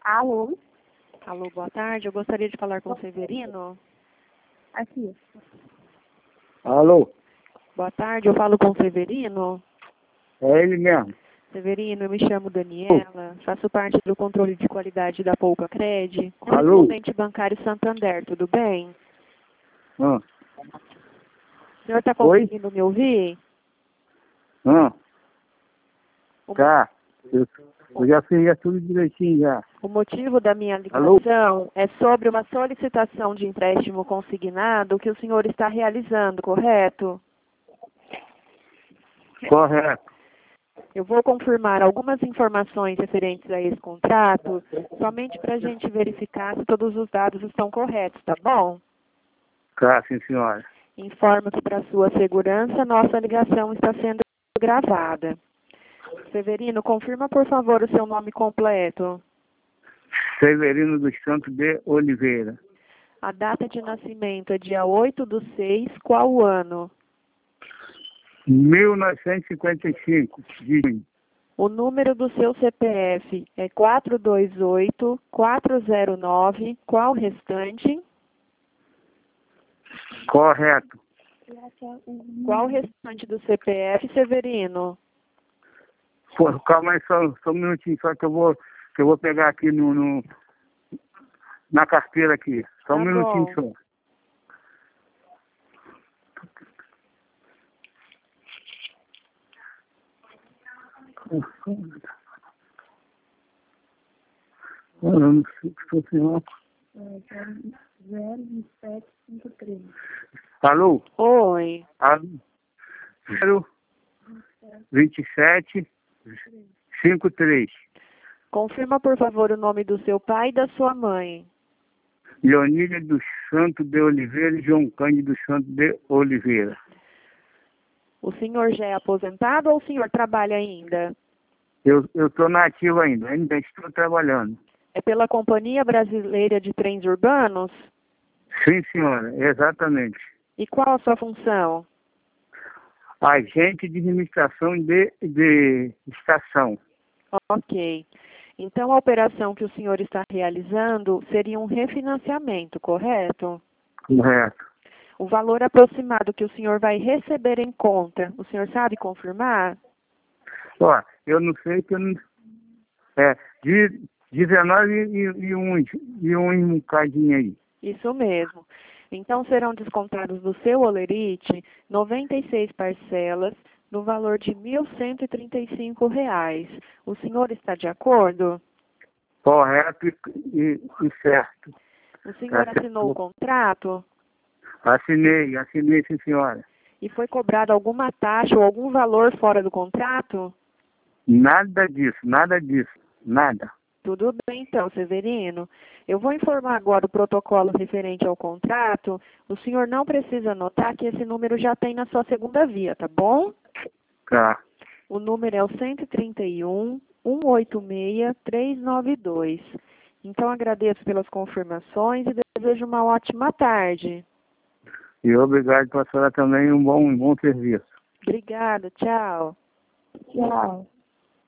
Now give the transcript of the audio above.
Alô? Alô, boa tarde. Eu gostaria de falar com o Severino. Aqui. Alô? Boa tarde, eu falo com o Severino. É ele mesmo. Severino, eu me chamo Daniela, faço parte do controle de qualidade da Poupa Cred, Alô? correspondente bancário Santander, tudo bem? Ah, O senhor está Oi? conseguindo me ouvir? Tá. Eu já fiz tudo direitinho já. O motivo da minha Alô? ligação é sobre uma solicitação de empréstimo consignado que o senhor está realizando, correto? Correto. Eu vou confirmar algumas informações referentes a esse contrato, somente para a gente verificar se todos os dados estão corretos, tá bom? Tá, sim, senhora. Informo que, para sua segurança, nossa ligação está sendo gravada. Severino, confirma, por favor, o seu nome completo. Severino dos Santos de Oliveira. A data de nascimento é dia 8/6, qual o ano? 1955. De junho. O número do seu CPF é 428-409, qual o restante? Correto. Qual o restante do CPF, Severino? Pô, calma aí só um minutinho, só que eu vou pegar aqui na carteira aqui. Só um Tá minutinho bom. só. Eu não sei o que estou sem. 02753. Alô? Oi. Alô? 02753. Confirma, por favor, o nome do seu pai e da sua mãe. Leonília dos Santos de Oliveira e João Cândido dos Santos de Oliveira. O senhor já é aposentado ou o senhor trabalha ainda? Eu estou na ativa ainda estou trabalhando. É pela Companhia Brasileira de Trens Urbanos? Sim, senhora, exatamente. E qual a sua função? Agente de administração de estação. Ok. Então, a operação que o senhor está realizando seria um refinanciamento, correto? Correto. O valor aproximado que o senhor vai receber em conta, o senhor sabe confirmar? Ó, eu não sei que eu não... de 19 e um bocadinho aí. Isso mesmo. Então, serão descontados do seu holerite 96 parcelas no valor de R$ 1.135. O senhor está de acordo? Correto e certo. O senhor assinou o contrato Assinei, sim, senhora. e foi cobrado alguma taxa ou algum valor fora do contrato? Nada disso, nada. Tudo bem, então, Severino. Eu vou informar agora o protocolo referente ao contrato. O senhor não precisa anotar que esse número já tem na sua segunda via, tá bom? Tá. O número é o 131-186-392. Então, agradeço pelas confirmações e desejo uma ótima tarde. E obrigado para a senhora também, um bom serviço. Obrigada, tchau. Tchau.